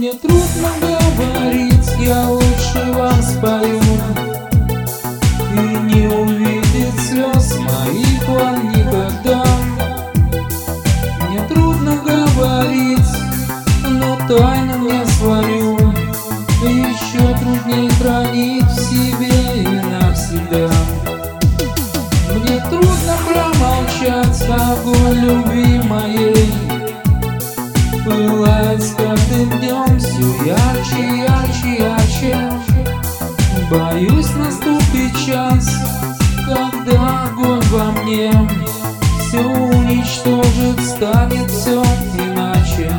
Мне трудно говорить, я лучше вам спою, и не увидит слез моих вам никогда. Мне трудно говорить, но тайну мне свою еще труднее хранить в себе и навсегда. Мне трудно промолчать, огонь любви моей пылает с каждым днем все ярче, ярче, ярче. Боюсь, наступит час, когда огонь во мне все уничтожит, станет все иначе.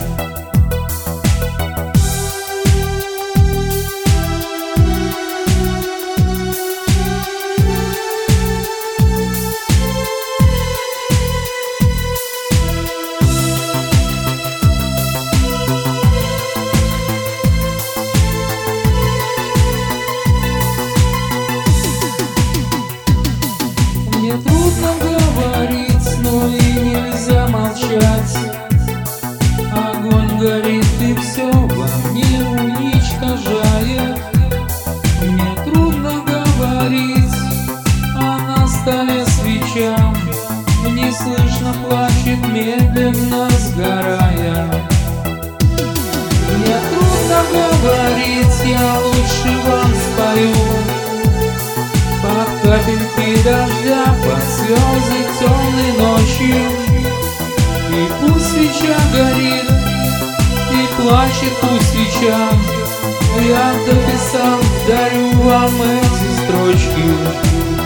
Мне трудно говорить, но и нельзя молчать. Огонь горит и все во мне уничтожает. Мне трудно говорить, а на столе свеча не слышно плачет, медленно сгорая. Мне трудно говорить, я лучше вам спою под капельки дождя, под слезы темной ночью. И пусть свеча горит, и плачет пусть свеча, я дописал, дарю вам эти строчки.